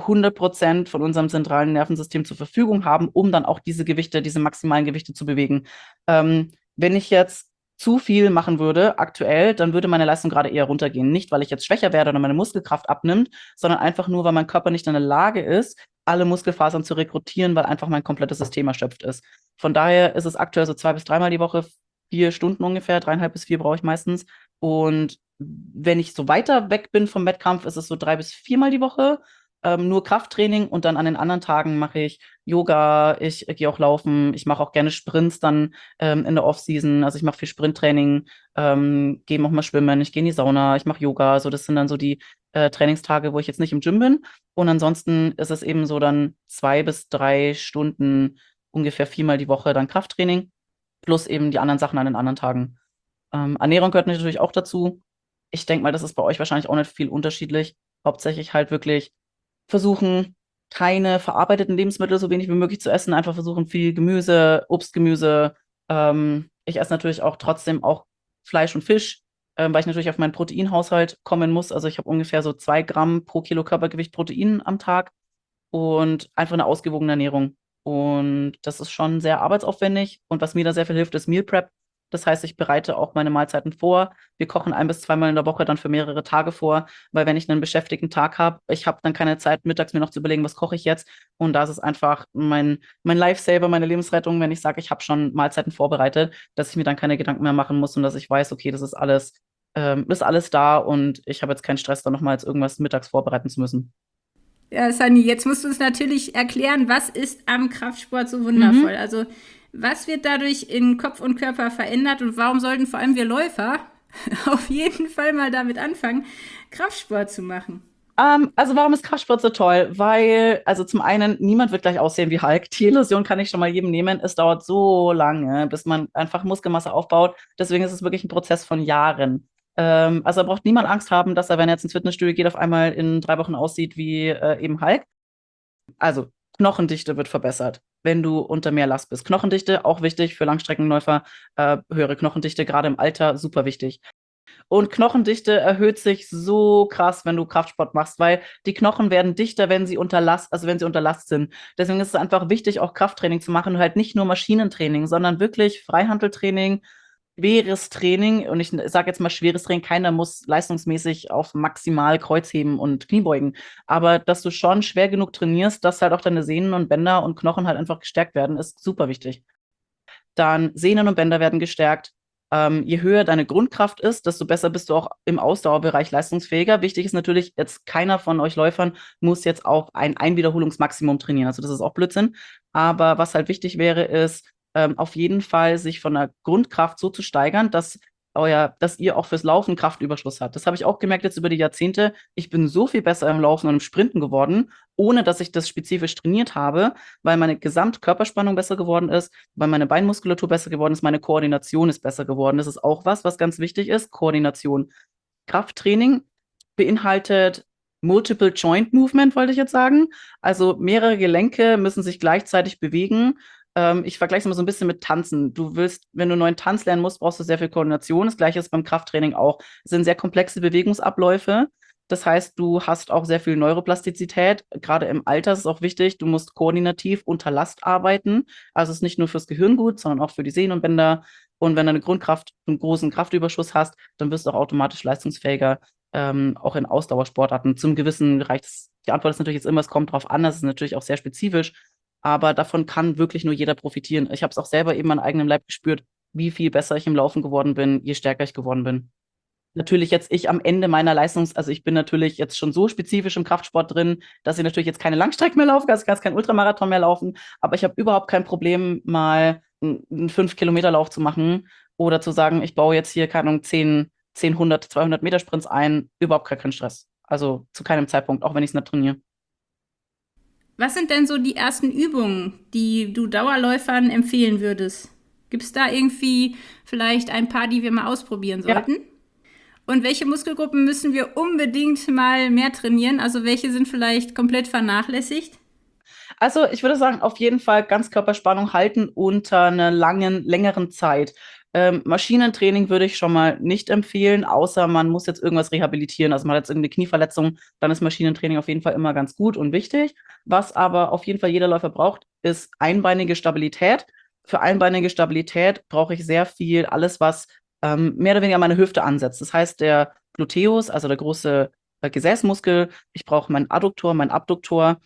100% von unserem zentralen Nervensystem zur Verfügung haben, um dann auch diese Gewichte, diese maximalen Gewichte zu bewegen. Wenn ich jetzt zu viel machen würde aktuell, dann würde meine Leistung gerade eher runtergehen. Nicht, weil ich jetzt schwächer werde oder meine Muskelkraft abnimmt, sondern einfach nur, weil mein Körper nicht in der Lage ist, alle Muskelfasern zu rekrutieren, weil einfach mein komplettes System erschöpft ist. Von daher ist es aktuell so 2 bis 3 Mal die Woche, 4 Stunden ungefähr, 3,5 bis 4 brauche ich meistens. Und wenn ich so weiter weg bin vom Wettkampf, ist es so 3 bis 4 Mal die Woche, nur Krafttraining und dann an den anderen Tagen mache ich Yoga, ich gehe auch laufen, ich mache auch gerne Sprints dann in der Offseason, also ich mache viel Sprinttraining, gehe auch mal schwimmen, ich gehe in die Sauna, ich mache Yoga, so das sind dann so die Trainingstage, wo ich jetzt nicht im Gym bin und ansonsten ist es eben so dann 2 bis 3 Stunden, ungefähr 4 Mal die Woche dann Krafttraining plus eben die anderen Sachen an den anderen Tagen. Ernährung gehört natürlich auch dazu. Ich denke mal, das ist bei euch wahrscheinlich auch nicht viel unterschiedlich. Hauptsächlich halt wirklich versuchen, keine verarbeiteten Lebensmittel so wenig wie möglich zu essen. Einfach versuchen, viel Gemüse, Obst, Gemüse. Ich esse natürlich auch trotzdem auch Fleisch und Fisch, weil ich natürlich auf meinen Proteinhaushalt kommen muss. Also ich habe ungefähr so 2 Gramm pro Kilo Körpergewicht Protein am Tag und einfach eine ausgewogene Ernährung. Und das ist schon sehr arbeitsaufwendig. Und was mir da sehr viel hilft, ist Meal Prep. Das heißt, ich bereite auch meine Mahlzeiten vor. Wir kochen 1 bis 2 Mal in der Woche dann für mehrere Tage vor, weil wenn ich einen beschäftigten Tag habe, ich habe dann keine Zeit, mittags mir noch zu überlegen, was koche ich jetzt. Und das ist einfach mein Lifesaver, meine Lebensrettung, wenn ich sage, ich habe schon Mahlzeiten vorbereitet, dass ich mir dann keine Gedanken mehr machen muss und dass ich weiß, okay, das ist alles da und ich habe jetzt keinen Stress, da nochmals irgendwas mittags vorbereiten zu müssen. Ja, Sunny, jetzt musst du uns natürlich erklären, was ist am Kraftsport so wundervoll? Mhm. Also, was wird dadurch in Kopf und Körper verändert und warum sollten vor allem wir Läufer auf jeden Fall mal damit anfangen, Kraftsport zu machen? Also warum ist Kraftsport so toll? Weil, also zum einen, niemand wird gleich aussehen wie Hulk. Die Illusion kann ich schon mal jedem nehmen. Es dauert so lange, bis man einfach Muskelmasse aufbaut. Deswegen ist es wirklich ein Prozess von Jahren. Also da braucht niemand Angst haben, dass er, wenn er jetzt ins Fitnessstudio geht, auf einmal in 3 Wochen aussieht wie eben Hulk. Also Knochendichte wird verbessert, wenn du unter mehr Last bist. Knochendichte, auch wichtig für Langstreckenläufer. Höhere Knochendichte, gerade im Alter, super wichtig. Und Knochendichte erhöht sich so krass, wenn du Kraftsport machst, weil die Knochen werden dichter, wenn sie wenn sie unter Last sind. Deswegen ist es einfach wichtig, auch Krafttraining zu machen und halt nicht nur Maschinentraining, sondern wirklich Freihanteltraining, schweres Training. Und ich sage jetzt mal schweres Training, keiner muss leistungsmäßig auf maximal Kreuzheben und Kniebeugen. Aber dass du schon schwer genug trainierst, dass halt auch deine Sehnen und Bänder und Knochen halt einfach gestärkt werden, ist super wichtig. Dann Sehnen und Bänder werden gestärkt. Je höher deine Grundkraft ist, desto besser bist du auch im Ausdauerbereich leistungsfähiger. Wichtig ist natürlich, jetzt keiner von euch Läufern muss jetzt auf ein Einwiederholungsmaximum trainieren. Also das ist auch Blödsinn. Aber was halt wichtig wäre, ist auf jeden Fall sich von der Grundkraft so zu steigern, dass ihr auch fürs Laufen Kraftüberschuss habt. Das habe ich auch gemerkt jetzt über die Jahrzehnte. Ich bin so viel besser im Laufen und im Sprinten geworden, ohne dass ich das spezifisch trainiert habe, weil meine Gesamtkörperspannung besser geworden ist, weil meine Beinmuskulatur besser geworden ist, meine Koordination ist besser geworden. Das ist auch was ganz wichtig ist, Koordination. Krafttraining beinhaltet Multiple Joint Movement, wollte ich jetzt sagen. Also mehrere Gelenke müssen sich gleichzeitig bewegen. Ich vergleiche es mal so ein bisschen mit Tanzen. Wenn du einen neuen Tanz lernen musst, brauchst du sehr viel Koordination. Das Gleiche ist beim Krafttraining auch. Es sind sehr komplexe Bewegungsabläufe. Das heißt, du hast auch sehr viel Neuroplastizität. Gerade im Alter ist es auch wichtig, du musst koordinativ unter Last arbeiten. Also es ist nicht nur fürs Gehirn gut, sondern auch für die Sehnen und Bänder. Und wenn du eine Grundkraft, einen großen Kraftüberschuss hast, dann wirst du auch automatisch leistungsfähiger, auch in Ausdauersportarten. Zum gewissen Bereich. Die Antwort ist natürlich jetzt immer, es kommt drauf an. Das ist natürlich auch sehr spezifisch. Aber davon kann wirklich nur jeder profitieren. Ich habe es auch selber eben an eigenem Leib gespürt, wie viel besser ich im Laufen geworden bin, je stärker ich geworden bin. Natürlich jetzt ich am Ende meiner also ich bin natürlich jetzt schon so spezifisch im Kraftsport drin, dass ich natürlich jetzt keine Langstrecke mehr laufe, also ich kann jetzt keinen Ultramarathon mehr laufen, aber ich habe überhaupt kein Problem, mal einen 5-Kilometer-Lauf zu machen oder zu sagen, ich baue jetzt hier, keine Ahnung, 10, 100, 200 Meter Sprints ein, überhaupt keinen Stress. Also zu keinem Zeitpunkt, auch wenn ich es nicht trainiere. Was sind denn so die ersten Übungen, die du Dauerläufern empfehlen würdest? Gibt es da irgendwie vielleicht ein paar, die wir mal ausprobieren Ja. sollten? Und welche Muskelgruppen müssen wir unbedingt mal mehr trainieren? Also welche sind vielleicht komplett vernachlässigt? Also ich würde sagen, auf jeden Fall Ganzkörperspannung halten unter einer längeren Zeit. Maschinentraining würde ich schon mal nicht empfehlen, außer man muss jetzt irgendwas rehabilitieren. Also man hat jetzt irgendeine Knieverletzung, dann ist Maschinentraining auf jeden Fall immer ganz gut und wichtig. Was aber auf jeden Fall jeder Läufer braucht, ist einbeinige Stabilität. Für einbeinige Stabilität brauche ich sehr viel, alles, was mehr oder weniger meine Hüfte ansetzt. Das heißt, der Gluteus, also der große Gesäßmuskel, ich brauche meinen Adduktor, meinen Abduktor,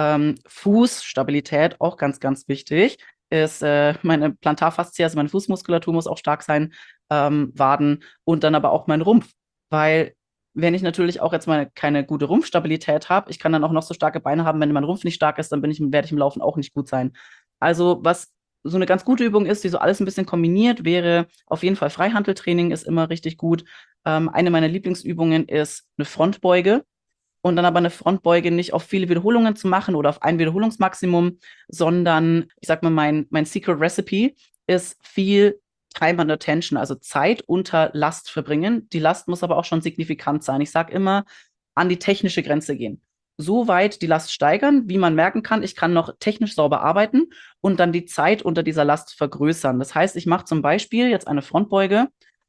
Fußstabilität, auch ganz wichtig, ist meine Plantarfaszie, also meine Fußmuskulatur muss auch stark sein, Waden und dann aber auch mein Rumpf. Weil wenn ich natürlich auch jetzt mal keine gute Rumpfstabilität habe, ich kann dann auch noch so starke Beine haben, wenn mein Rumpf nicht stark ist, dann werde ich im Laufen auch nicht gut sein. Also was so eine ganz gute Übung ist, die so alles ein bisschen kombiniert, wäre auf jeden Fall Freihanteltraining, ist immer richtig gut. Eine meiner Lieblingsübungen ist eine Frontbeuge und dann aber eine Frontbeuge nicht auf viele Wiederholungen zu machen oder auf ein Wiederholungsmaximum, sondern ich sag mal, mein Secret Recipe ist viel Time under Tension, also Zeit unter Last verbringen. Die Last muss aber auch schon signifikant sein. Ich sage immer, an die technische Grenze gehen. So weit die Last steigern, wie man merken kann, ich kann noch technisch sauber arbeiten und dann die Zeit unter dieser Last vergrößern. Das heißt, ich mache zum Beispiel jetzt eine Frontbeuge,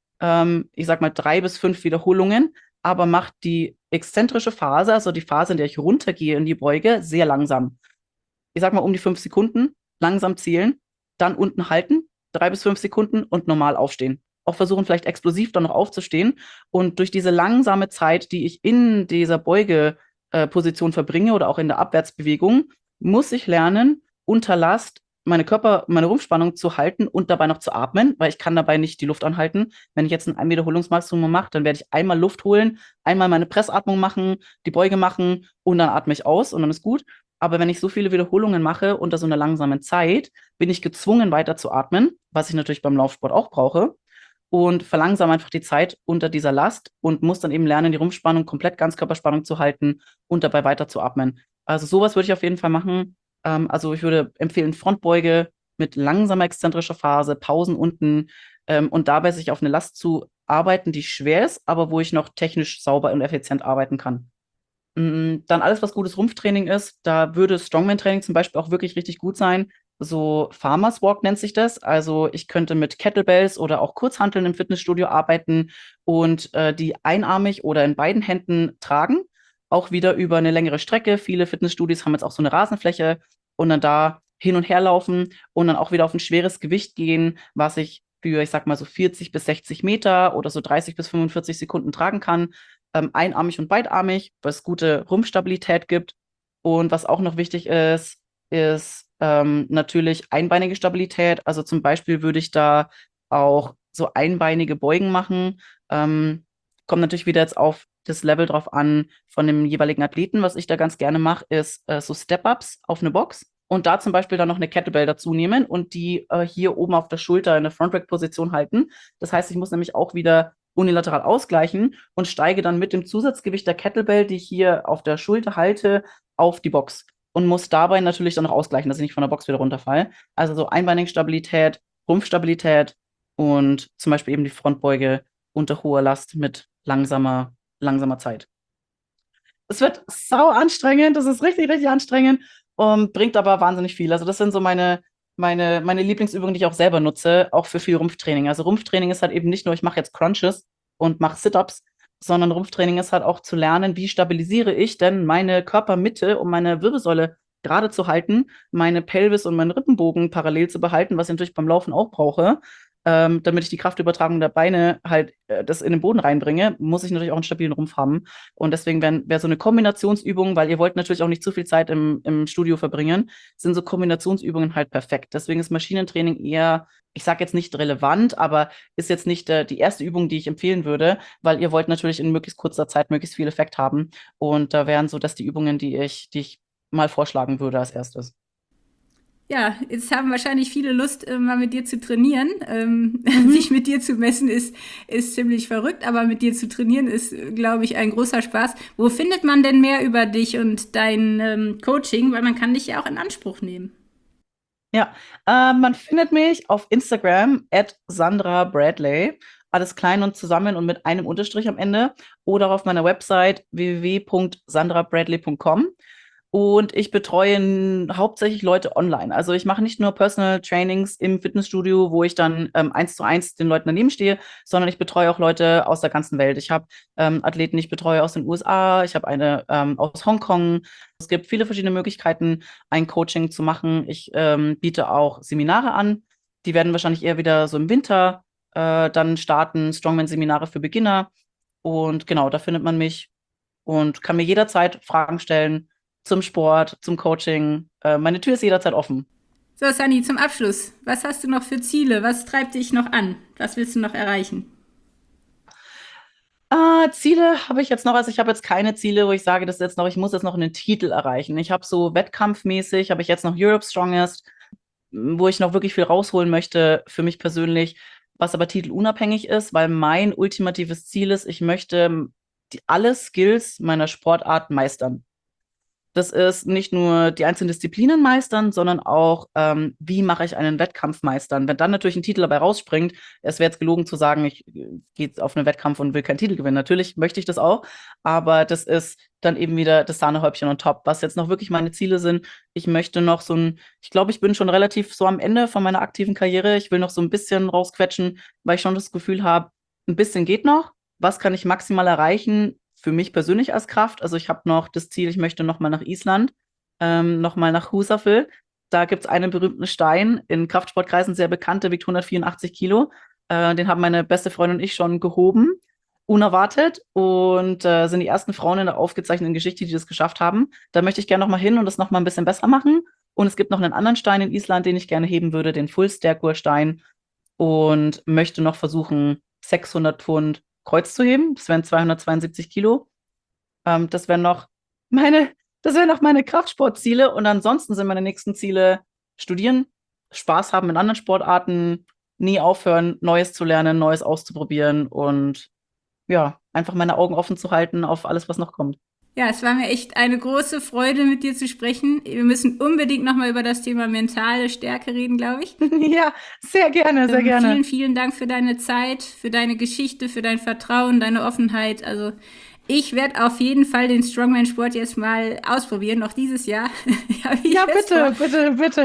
ich sag mal 3 bis 5 Wiederholungen, aber macht die exzentrische Phase, also die Phase, in der ich runtergehe in die Beuge, sehr langsam. Ich sag mal um die 5 Sekunden, langsam zählen, dann unten halten, 3 bis 5 Sekunden und normal aufstehen. Auch versuchen, vielleicht explosiv dann noch aufzustehen. Und durch diese langsame Zeit, die ich in dieser Beugeposition verbringe oder auch in der Abwärtsbewegung, muss ich lernen, unter Last meine Rumpfspannung zu halten und dabei noch zu atmen, weil ich kann dabei nicht die Luft anhalten. Wenn ich jetzt ein Wiederholungsmaximum mache, dann werde ich einmal Luft holen, einmal meine Pressatmung machen, die Beuge machen und dann atme ich aus und dann ist gut. Aber wenn ich so viele Wiederholungen mache unter so einer langsamen Zeit, bin ich gezwungen, weiter zu atmen, was ich natürlich beim Laufsport auch brauche. Und verlangsame einfach die Zeit unter dieser Last und muss dann eben lernen, die Rumpfspannung, komplett Ganzkörperspannung zu halten und dabei weiter zu atmen. Also sowas würde ich auf jeden Fall machen. Also ich würde empfehlen, Frontbeuge mit langsamer exzentrischer Phase, Pausen unten und dabei sich auf eine Last zu arbeiten, die schwer ist, aber wo ich noch technisch sauber und effizient arbeiten kann. Dann alles, was gutes Rumpftraining ist, da würde Strongman-Training zum Beispiel auch wirklich richtig gut sein. so Farmers Walk nennt sich das. Also ich könnte mit Kettlebells oder auch Kurzhanteln im Fitnessstudio arbeiten und die einarmig oder in beiden Händen tragen. Auch wieder über eine längere Strecke. Viele Fitnessstudios haben jetzt auch so eine Rasenfläche und dann da hin und her laufen und dann auch wieder auf ein schweres Gewicht gehen, was ich für, ich sag mal, so 40 bis 60 Meter oder so 30 bis 45 Sekunden tragen kann. Einarmig und beidarmig, was gute Rumpfstabilität gibt. Und was auch noch wichtig ist natürlich einbeinige Stabilität. Also zum Beispiel würde ich da auch so einbeinige Beugen machen. Kommt natürlich wieder jetzt auf das Level drauf an von dem jeweiligen Athleten. Was ich da ganz gerne mache, ist so Step-Ups auf eine Box und da zum Beispiel dann noch eine Kettlebell dazu nehmen und die hier oben auf der Schulter in eine Front-Rack-Position halten. Das heißt, ich muss nämlich auch wieder unilateral ausgleichen und steige dann mit dem Zusatzgewicht der Kettlebell, die ich hier auf der Schulter halte, auf die Box und muss dabei natürlich dann noch ausgleichen, dass ich nicht von der Box wieder runterfalle. Also so Einbeinigstabilität, Rumpfstabilität und zum Beispiel eben die Frontbeuge unter hoher Last mit langsamer Zeit. Es wird sau anstrengend, das ist richtig, richtig anstrengend und bringt aber wahnsinnig viel. Also das sind so meine Lieblingsübungen, die ich auch selber nutze, auch für viel Rumpftraining. Also Rumpftraining ist halt eben nicht nur, ich mache jetzt Crunches und mache Sit-Ups, sondern Rumpftraining ist halt auch zu lernen, wie stabilisiere ich denn meine Körpermitte, um meine Wirbelsäule gerade zu halten, meine Pelvis und meinen Rippenbogen parallel zu behalten, was ich natürlich beim Laufen auch brauche. Damit ich die Kraftübertragung der Beine halt das in den Boden reinbringe, muss ich natürlich auch einen stabilen Rumpf haben. Und deswegen wäre so eine Kombinationsübung, weil ihr wollt natürlich auch nicht zu viel Zeit im Studio verbringen, sind so Kombinationsübungen halt perfekt. Deswegen ist Maschinentraining eher, ich sage jetzt nicht relevant, aber ist jetzt nicht die erste Übung, die ich empfehlen würde, weil ihr wollt natürlich in möglichst kurzer Zeit möglichst viel Effekt haben. Und da wären so das die Übungen, die ich mal vorschlagen würde als erstes. Ja, jetzt haben wahrscheinlich viele Lust, mal mit dir zu trainieren. Sich mit dir zu messen ist ziemlich verrückt, aber mit dir zu trainieren ist, glaube ich, ein großer Spaß. Wo findet man denn mehr über dich und dein Coaching? Weil man kann dich ja auch in Anspruch nehmen. Ja, man findet mich auf Instagram @SandraBradley. Alles klein und zusammen und mit einem Unterstrich am Ende. Oder auf meiner Website www.sandrabradley.com. Und ich betreue hauptsächlich Leute online. Also ich mache nicht nur Personal Trainings im Fitnessstudio, wo ich dann 1:1 den Leuten daneben stehe, sondern ich betreue auch Leute aus der ganzen Welt. Ich habe Athleten, die ich betreue aus den USA, ich habe eine aus Hongkong. Es gibt viele verschiedene Möglichkeiten, ein Coaching zu machen. Ich biete auch Seminare an. Die werden wahrscheinlich eher wieder so im Winter dann starten, Strongman-Seminare für Beginner. Und genau, da findet man mich und kann mir jederzeit Fragen stellen zum Sport, zum Coaching. Meine Tür ist jederzeit offen. So, Sunny, zum Abschluss. Was hast du noch für Ziele? Was treibt dich noch an? Was willst du noch erreichen? Ziele habe ich jetzt noch, also ich habe jetzt keine Ziele, wo ich sage, das ist jetzt noch, ich muss jetzt noch einen Titel erreichen. Ich habe so wettkampfmäßig, habe ich jetzt noch Europe's Strongest, wo ich noch wirklich viel rausholen möchte für mich persönlich, was aber titelunabhängig ist, weil mein ultimatives Ziel ist, ich möchte alle Skills meiner Sportart meistern. Das ist nicht nur die einzelnen Disziplinen meistern, sondern auch, wie mache ich einen Wettkampf meistern. Wenn dann natürlich ein Titel dabei rausspringt, es wäre jetzt gelogen zu sagen, ich gehe auf einen Wettkampf und will keinen Titel gewinnen. Natürlich möchte ich das auch, aber das ist dann eben wieder das Sahnehäubchen on top. Was jetzt noch wirklich meine Ziele sind, ich möchte noch ich glaube, ich bin schon relativ so am Ende von meiner aktiven Karriere. Ich will noch so ein bisschen rausquetschen, weil ich schon das Gefühl habe, ein bisschen geht noch. Was kann ich maximal erreichen? Für mich persönlich als Kraft. Also ich habe noch das Ziel, ich möchte noch mal nach Island, noch mal nach Husafell. Da gibt es einen berühmten Stein, in Kraftsportkreisen sehr bekannt, der wiegt 184 Kilo. Den haben meine beste Freundin und ich schon gehoben, unerwartet. Und sind die ersten Frauen in der aufgezeichneten Geschichte, die das geschafft haben. Da möchte ich gerne noch mal hin und das noch mal ein bisschen besser machen. Und es gibt noch einen anderen Stein in Island, den ich gerne heben würde, den Full-Stairkur-Stein. Und möchte noch versuchen, 600 Pfund Kreuz zu heben. Das wären 272 Kilo. Das wären noch meine Kraftsportziele. Und ansonsten sind meine nächsten Ziele studieren, Spaß haben in anderen Sportarten, nie aufhören, Neues zu lernen, Neues auszuprobieren und ja, einfach meine Augen offen zu halten auf alles, was noch kommt. Ja, es war mir echt eine große Freude, mit dir zu sprechen. Wir müssen unbedingt nochmal über das Thema mentale Stärke reden, glaube ich. Ja, sehr gerne, sehr gerne. Vielen, vielen Dank für deine Zeit, für deine Geschichte, für dein Vertrauen, deine Offenheit. Also ich werde auf jeden Fall den Strongman-Sport jetzt mal ausprobieren, noch dieses Jahr. Ja, bitte, bitte, bitte.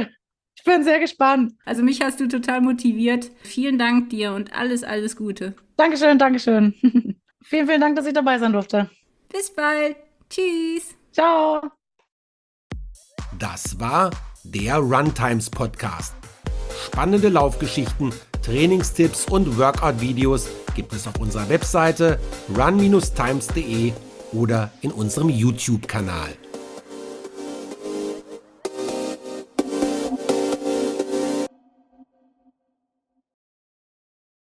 Ich bin sehr gespannt. Also mich hast du total motiviert. Vielen Dank dir und alles, alles Gute. Dankeschön, Dankeschön. Vielen, vielen Dank, dass ich dabei sein durfte. Bis bald. Tschüss. Ciao. Das war der Runtimes Podcast. Spannende Laufgeschichten, Trainingstipps und Workout-Videos gibt es auf unserer Webseite run-times.de oder in unserem YouTube-Kanal.